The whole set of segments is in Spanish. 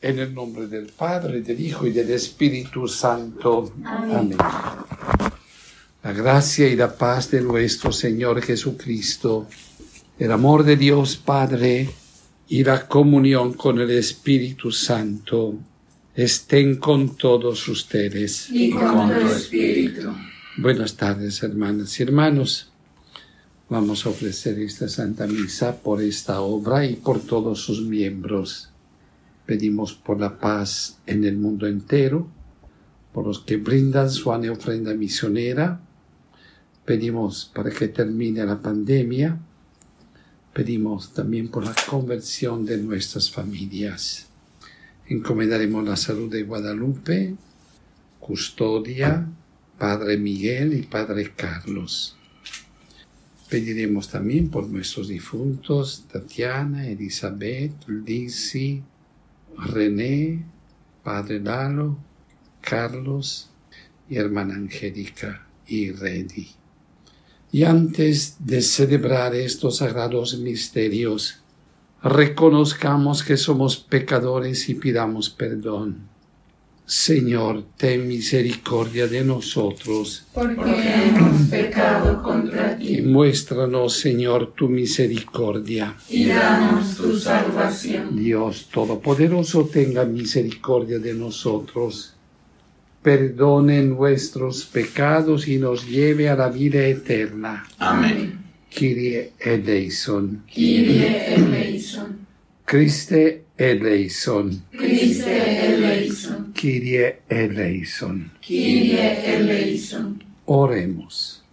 En el nombre del Padre, del Hijo y del Espíritu Santo. Amén. La gracia y la paz de nuestro Señor Jesucristo, el amor de Dios Padre y la comunión con el Espíritu Santo estén con todos ustedes. Y con tu espíritu. Buenas tardes, hermanas y hermanos. Vamos a ofrecer esta Santa Misa por esta obra y por todos sus miembros. Pedimos por la paz en el mundo entero, por los que brindan su ofrenda misionera. Pedimos para que termine la pandemia. Pedimos también por la conversión de nuestras familias. Encomendaremos la salud de Guadalupe, Custodia, Padre Miguel y Padre Carlos. Pediremos también por nuestros difuntos, Tatiana, Elizabeth, Lizzie, René, Padre Lalo, Carlos y hermana Angélica y Redi. Y antes de celebrar estos sagrados misterios, reconozcamos que somos pecadores y pidamos perdón. Señor, ten misericordia de nosotros, porque hemos pecado contra y ti. muéstranos, Señor, tu misericordia. Y danos tu salvación. Dios Todopoderoso, tenga misericordia de nosotros, perdone nuestros pecados y nos lleve a la vida eterna. Amén. Kyrie eleison. Kyrie eleison. Christe eleison. Christe eleison. Kyrie eleison. Kyrie eleison. Oremos.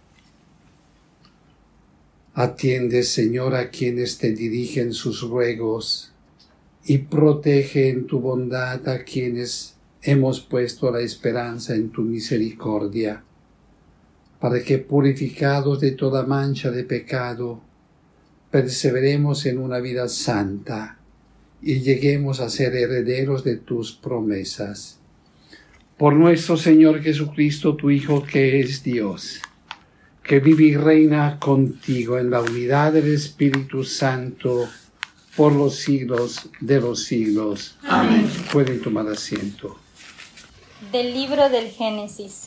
Atiende, Señor, a quienes te dirigen sus ruegos y protege en tu bondad a quienes hemos puesto la esperanza en tu misericordia, para que, purificados de toda mancha de pecado, perseveremos en una vida santa y lleguemos a ser herederos de tus promesas. Por nuestro Señor Jesucristo, tu Hijo, que es Dios, que vive y reina contigo en la unidad del Espíritu Santo, por los siglos de los siglos. Amén. Pueden tomar asiento. Del libro del Génesis.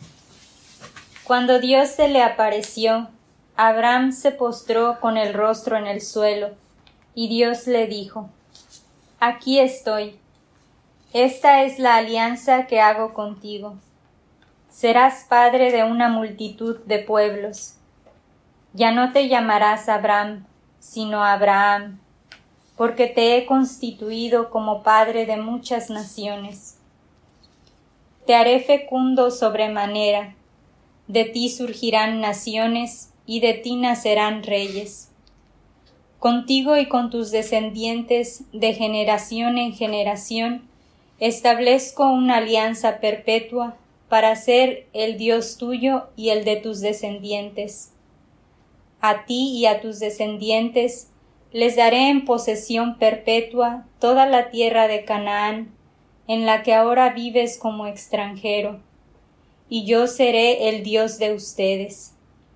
Cuando Dios se le apareció, Abraham se postró con el rostro en el suelo, y Dios le dijo: Aquí estoy. Esta es la alianza que hago contigo. Serás padre de una multitud de pueblos. Ya no te llamarás Abram, sino Abraham, porque te he constituido como padre de muchas naciones. Te haré fecundo sobremanera, de ti surgirán naciones, y de ti nacerán reyes. Contigo y con tus descendientes, de generación en generación, establezco una alianza perpetua para ser el Dios tuyo y el de tus descendientes. A ti y a tus descendientes les daré en posesión perpetua toda la tierra de Canaán, en la que ahora vives como extranjero, y yo seré el Dios de ustedes.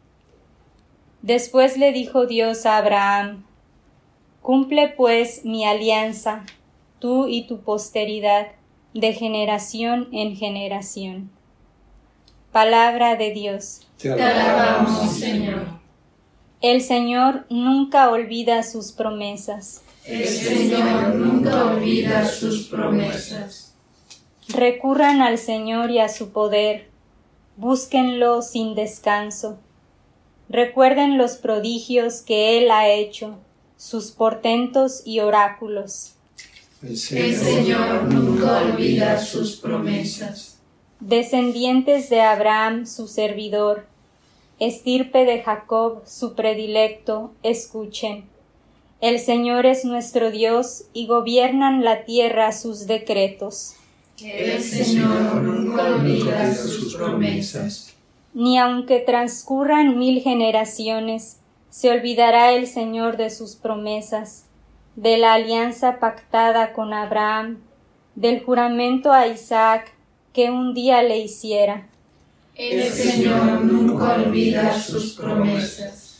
Después le dijo Dios a Abraham: Cumple pues mi alianza, tú y tu posteridad, de generación en generación. Palabra de Dios. Te alabamos, Señor. El Señor nunca olvida sus promesas. El Señor nunca olvida sus promesas. Recurran al Señor y a su poder, búsquenlo sin descanso. Recuerden los prodigios que Él ha hecho, sus portentos y oráculos. El Señor nunca olvida sus promesas. Descendientes de Abraham, su servidor, estirpe de Jacob, su predilecto, escuchen. El Señor es nuestro Dios y gobiernan la tierra sus decretos. El Señor nunca olvida sus promesas. Ni aunque transcurran 1000 generaciones, se olvidará el Señor de sus promesas, de la alianza pactada con Abraham, del juramento a Isaac que un día le hiciera. El Señor nunca olvida sus promesas.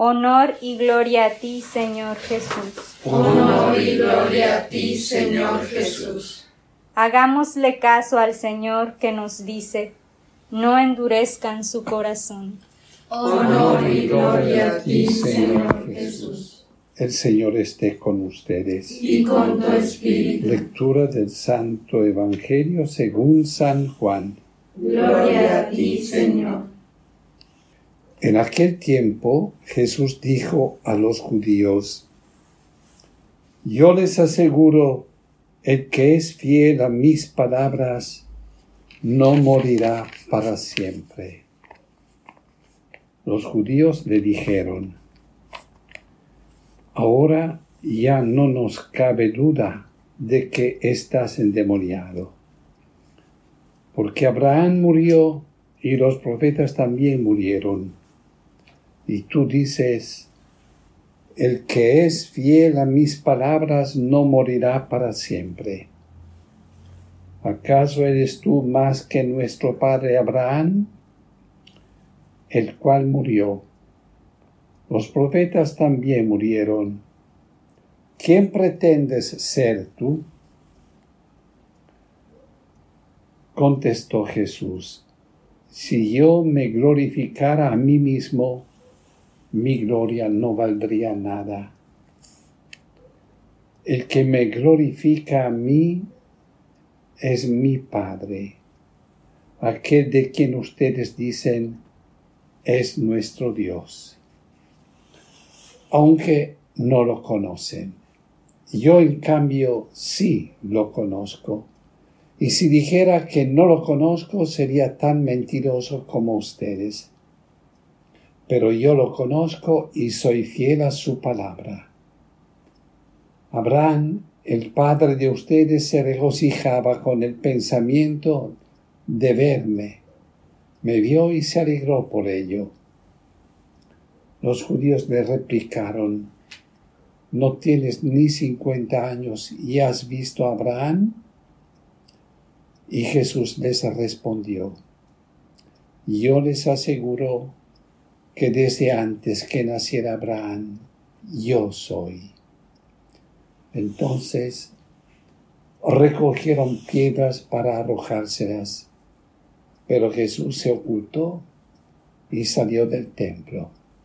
Honor y gloria a ti, Señor Jesús. Honor y gloria a ti, Señor Jesús. Hagámosle caso al Señor que nos dice: no endurezcan su corazón. Honor y gloria a ti, Señor Jesús. El Señor esté con ustedes. Y con tu espíritu. Lectura del Santo Evangelio según San Juan. Gloria a ti, Señor. En aquel tiempo Jesús dijo a los judíos: yo les aseguro, el que es fiel a mis palabras no morirá para siempre. Los judíos le dijeron: ahora ya no nos cabe duda de que estás endemoniado, porque Abraham murió y los profetas también murieron. Y tú dices: el que es fiel a mis palabras no morirá para siempre. ¿Acaso eres tú más que nuestro padre Abraham, el cual murió? Los profetas también murieron. ¿Quién pretendes ser tú? Contestó Jesús: si yo me glorificara a mí mismo, mi gloria no valdría nada. El que me glorifica a mí es mi Padre, aquel de quien ustedes dicen es nuestro Dios, aunque no lo conocen. Yo en cambio sí lo conozco, y si dijera que no lo conozco sería tan mentiroso como ustedes. Pero yo lo conozco y soy fiel a su palabra. Abraham, el padre de ustedes, se regocijaba con el pensamiento de verme. Me vio y se alegró por ello. Los judíos le replicaron: ¿no tienes ni 50 años y has visto a Abraham? Y Jesús les respondió: yo les aseguro que desde antes que naciera Abraham, yo soy. Entonces recogieron piedras para arrojárselas, pero Jesús se ocultó y salió del templo.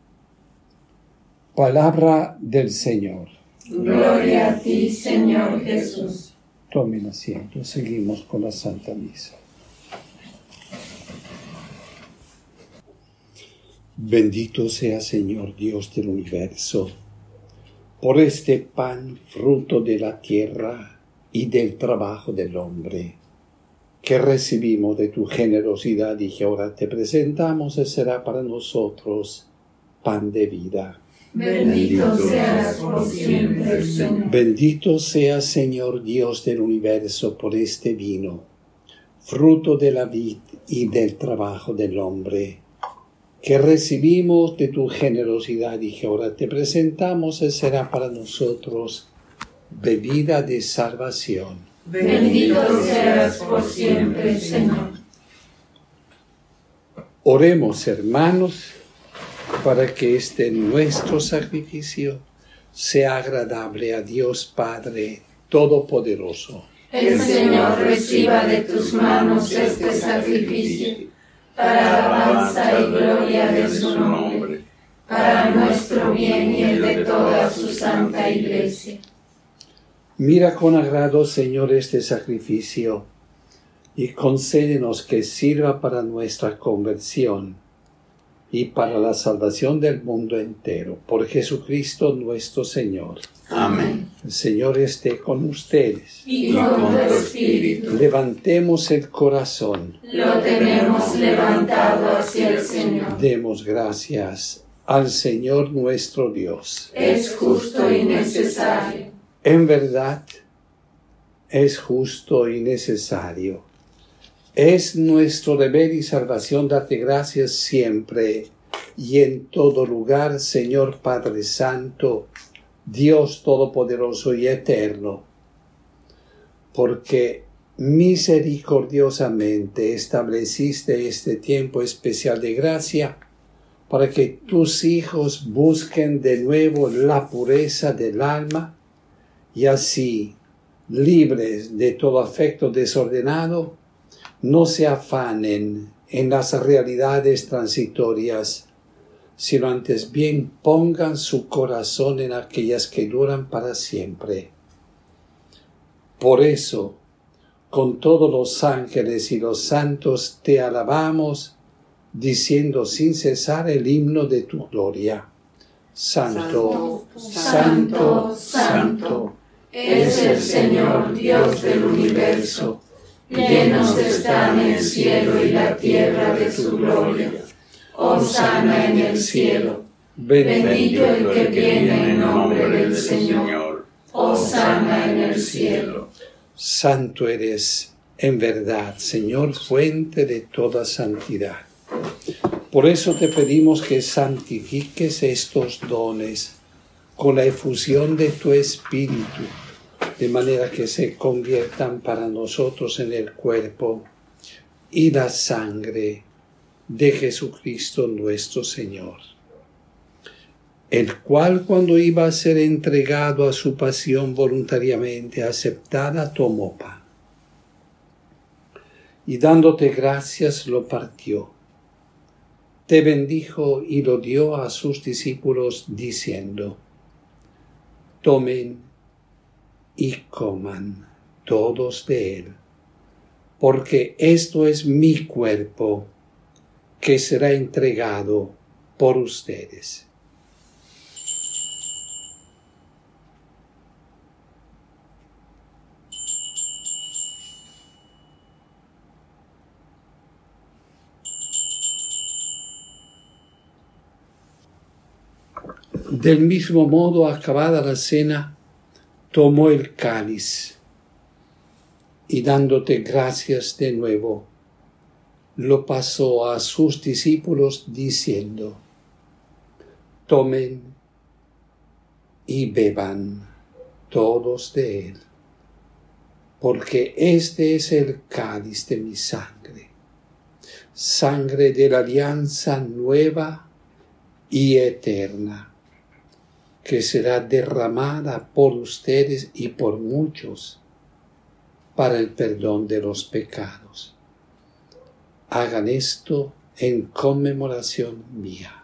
Palabra del Señor. Gloria a ti, Señor Jesús. Tomen asiento, seguimos con la Santa Misa. Bendito sea, Señor Dios del universo, por este pan, fruto de la tierra y del trabajo del hombre, que recibimos de tu generosidad y que ahora te presentamos, y será para nosotros pan de vida. Bendito seas por siempre, Señor. Bendito sea, Señor Dios del universo, por este vino, fruto de la vid y del trabajo del hombre, que recibimos de tu generosidad y que ahora te presentamos, y será para nosotros bebida de salvación. Bendito seas por siempre, Señor. Oremos, hermanos, para que este nuestro sacrificio sea agradable a Dios Padre Todopoderoso. El Señor reciba de tus manos este sacrificio, para alabanza y gloria de su nombre, para nuestro bien y el de toda su santa Iglesia. Mira con agrado, Señor, este sacrificio y concédenos que sirva para nuestra conversión y para la salvación del mundo entero. Por Jesucristo nuestro Señor. Amén. El Señor esté con ustedes. Y con tu espíritu. Levantemos el corazón. Lo tenemos levantado hacia el Señor. Demos gracias al Señor nuestro Dios. Es justo y necesario. En verdad, es justo y necesario. Es nuestro deber y salvación darte gracias siempre y en todo lugar, Señor Padre Santo, Dios Todopoderoso y Eterno, porque misericordiosamente estableciste este tiempo especial de gracia para que tus hijos busquen de nuevo la pureza del alma y así, libres de todo afecto desordenado, no se afanen en las realidades transitorias, sino antes bien pongan su corazón en aquellas que duran para siempre. Por eso, con todos los ángeles y los santos te alabamos, diciendo sin cesar el himno de tu gloria. Santo, santo, santo, es el Señor Dios del universo. Llenos están el cielo y la tierra de su gloria. Hosana en el cielo. Bendito el que viene en nombre del Señor. Hosana en el cielo. Santo eres, en verdad, Señor, fuente de toda santidad. Por eso te pedimos que santifiques estos dones con la efusión de tu Espíritu, de manera que se conviertan para nosotros en el cuerpo y la sangre de Jesucristo nuestro Señor, el cual cuando iba a ser entregado a su pasión voluntariamente aceptada, tomó pan, y dándote gracias lo partió, te bendijo y lo dio a sus discípulos diciendo: tomen y coman todos de él, porque esto es mi cuerpo, que será entregado por ustedes. Del mismo modo, acabada la cena, tomó el cáliz y dándote gracias de nuevo, lo pasó a sus discípulos diciendo: tomen y beban todos de él, porque este es el cáliz de mi sangre, sangre de la alianza nueva y eterna, que será derramada por ustedes y por muchos para el perdón de los pecados. Hagan esto en conmemoración mía.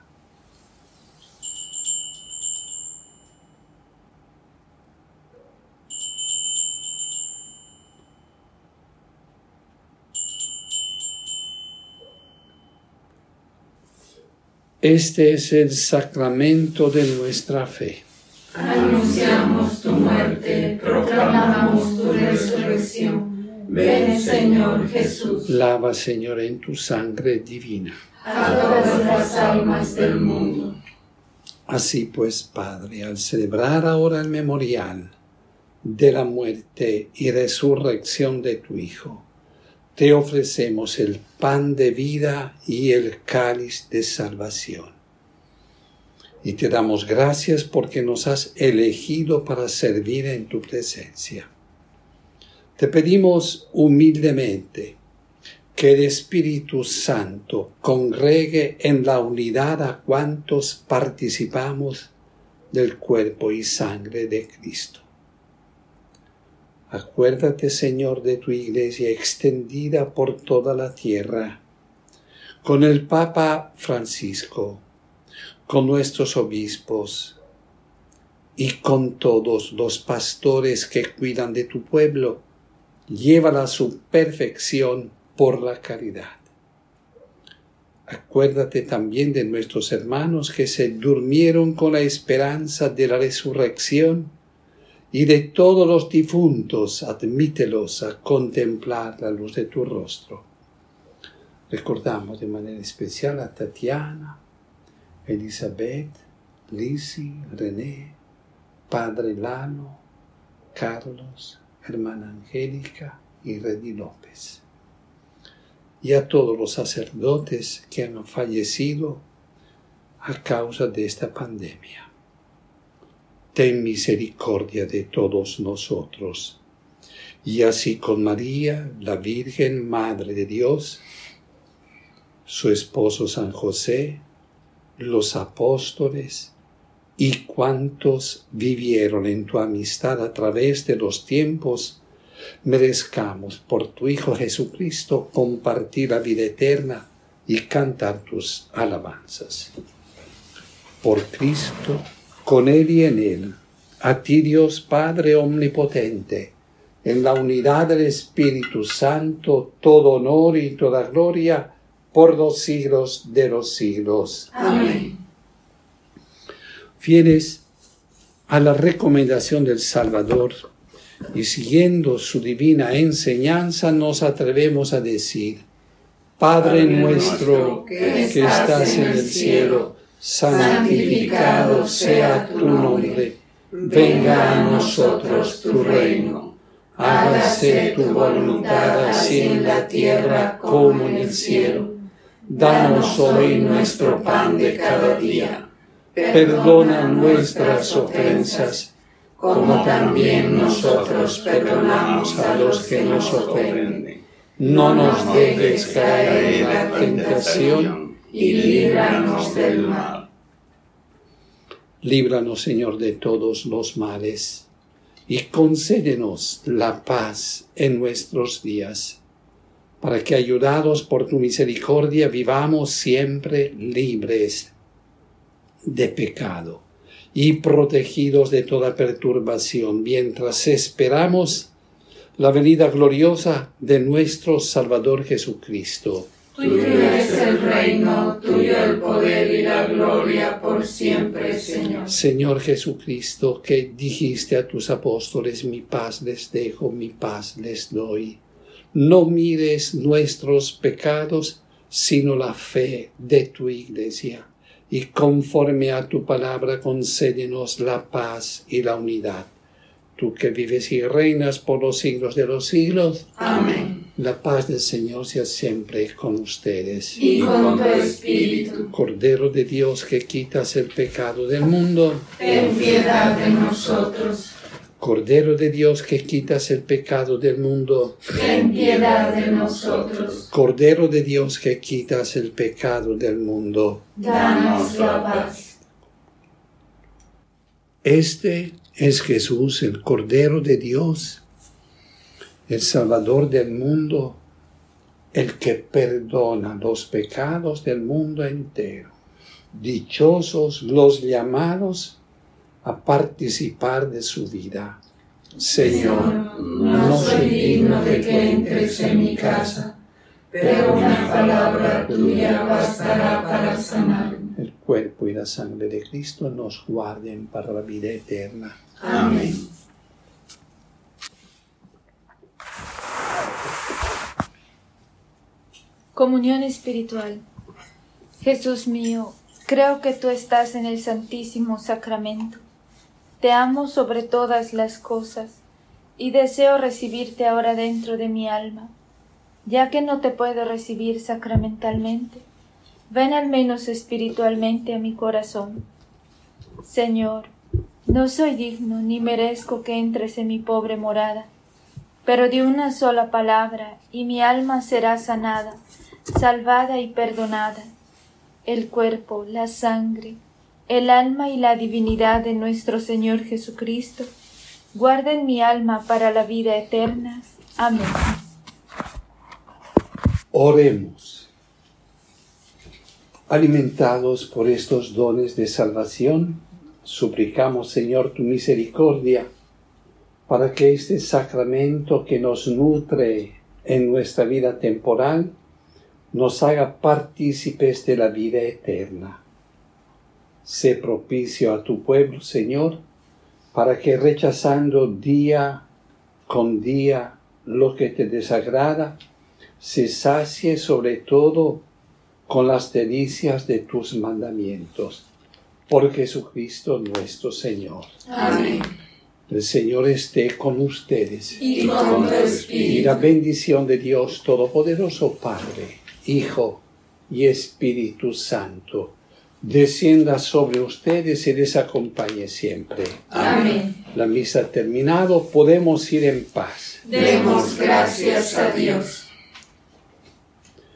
Este es el sacramento de nuestra fe. Anunciamos tu muerte, proclamamos tu resurrección. Ven, Señor Jesús. Lava, Señor, en tu sangre divina a todas las almas del mundo. Así pues, Padre, al celebrar ahora el memorial de la muerte y resurrección de tu Hijo, te ofrecemos el pan de vida y el cáliz de salvación. Y te damos gracias porque nos has elegido para servir en tu presencia. Te pedimos humildemente que el Espíritu Santo congregue en la unidad a cuantos participamos del cuerpo y sangre de Cristo. Acuérdate, Señor, de tu Iglesia extendida por toda la tierra, con el Papa Francisco, con nuestros obispos y con todos los pastores que cuidan de tu pueblo. Llévala a su perfección por la caridad. Acuérdate también de nuestros hermanos que se durmieron con la esperanza de la resurrección y de todos los difuntos, admítelos a contemplar la luz de tu rostro. Recordamos de manera especial a Tatiana, Elizabeth, Lisi, René, Padre Lalo, Carlos, hermana Angélica y Redi López, y a todos los sacerdotes que han fallecido a causa de esta pandemia. Ten misericordia de todos nosotros, y así con María, la Virgen Madre de Dios, su esposo San José, los apóstoles y cuantos vivieron en tu amistad a través de los tiempos, merezcamos por tu Hijo Jesucristo compartir la vida eterna y cantar tus alabanzas. Por Cristo, con Él y en Él, a ti Dios Padre omnipotente, en la unidad del Espíritu Santo, todo honor y toda gloria por los siglos de los siglos. Amén. Fieles a la recomendación del Salvador y siguiendo su divina enseñanza, nos atrevemos a decir: Padre nuestro que estás en el cielo, santificado sea tu nombre. Venga a nosotros tu reino. Hágase tu voluntad así en la tierra como en el cielo. Danos hoy nuestro pan de cada día. Perdona nuestras ofensas, como también nosotros perdonamos a los que nos ofenden. No nos dejes caer en la tentación y líbranos del mal. Líbranos, Señor, de todos los males y concédenos la paz en nuestros días, para que, ayudados por tu misericordia, vivamos siempre libres de pecado y protegidos de toda perturbación, mientras esperamos la venida gloriosa de nuestro Salvador Jesucristo. Tuyo es el reino, tuyo el poder y la gloria por siempre, Señor. Señor Jesucristo, que dijiste a tus apóstoles: mi paz les dejo, mi paz les doy. No mires nuestros pecados, sino la fe de tu Iglesia. Y conforme a tu palabra, concédenos la paz y la unidad. Tú que vives y reinas por los siglos de los siglos. Amén. La paz del Señor sea siempre con ustedes. Y con tu espíritu. Cordero de Dios, que quitas el pecado del mundo, Ten piedad de nosotros. Cordero de Dios, que quitas el pecado del mundo, Ten piedad de nosotros. Cordero de Dios, que quitas el pecado del mundo. Danos la paz. Este es Jesús, el Cordero de Dios, el Salvador del mundo, el que perdona los pecados del mundo entero. Dichosos los llamados a participar de su vida. Señor, no soy digno de que entres en mi casa, pero una palabra tuya bastará para sanarme. el cuerpo y la sangre de Cristo nos guarden para la vida eterna. Amén. Comunión espiritual. Jesús mío, creo que tú estás en el Santísimo Sacramento. Te amo sobre todas las cosas y deseo recibirte ahora dentro de mi alma. Ya que no te puedo recibir sacramentalmente, ven al menos espiritualmente a mi corazón. Señor, no soy digno ni merezco que entres en mi pobre morada, pero de una sola palabra y mi alma será sanada, salvada y perdonada. El cuerpo, la sangre, el alma y la divinidad de nuestro Señor Jesucristo guarden mi alma para la vida eterna. Amén. Oremos. Alimentados por estos dones de salvación, suplicamos, Señor, tu misericordia, para que este sacramento que nos nutre en nuestra vida temporal nos haga partícipes de la vida eterna. Sé propicio a tu pueblo, Señor, para que, rechazando día con día lo que te desagrada, se sacie sobre todo con las delicias de tus mandamientos. Por Jesucristo nuestro Señor. Amén. El Señor esté con ustedes. Y con tu espíritu. Y la bendición de Dios Todopoderoso, Padre, Hijo y Espíritu Santo, descienda sobre ustedes y les acompañe siempre. Amén. La misa ha terminado, podemos ir en paz. Demos gracias a Dios.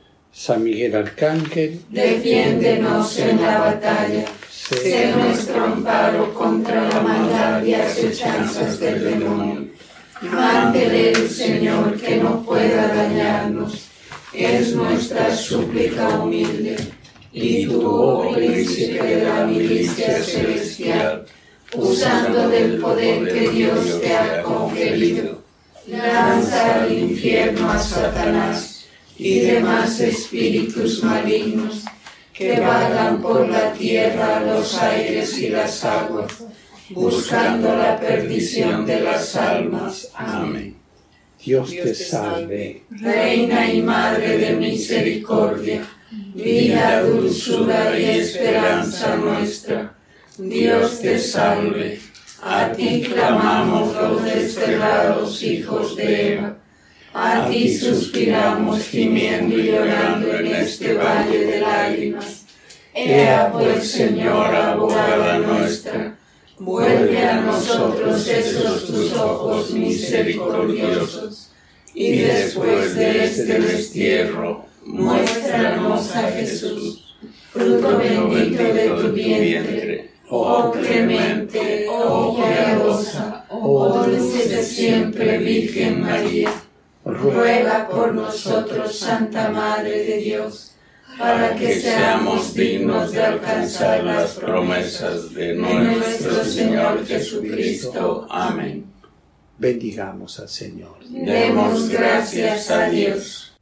San Miguel Arcángel, defiéndenos en la batalla. Sé nuestro amparo contra la maldad y acechanzas del demonio. Mándele el Señor que no pueda dañarnos. Es nuestra súplica humilde. Y tú, oh príncipe de la milicia celestial, usando del poder que Dios te ha conferido, lanza al infierno a Satanás y demás espíritus malignos que vagan por la tierra, los aires y las aguas, buscando la perdición de las almas. Amén. Dios te salve, Reina y Madre de misericordia, vida, dulzura y esperanza nuestra. Dios te salve. A ti clamamos los desterrados hijos de Eva. A ti suspiramos gimiendo y llorando en este valle de lágrimas. Ea pues, Señora, abogada nuestra, vuelve a nosotros esos tus ojos misericordiosos, y después de este destierro, muéstranos a Jesús, fruto bendito de tu vientre. Oh clemente, oh piadosa, oh dulce de siempre Virgen María, ruega por nosotros, Santa Madre de Dios, para que seamos dignos de alcanzar las promesas de nuestro Señor Jesucristo. Amén. bendigamos al Señor. Demos gracias a Dios.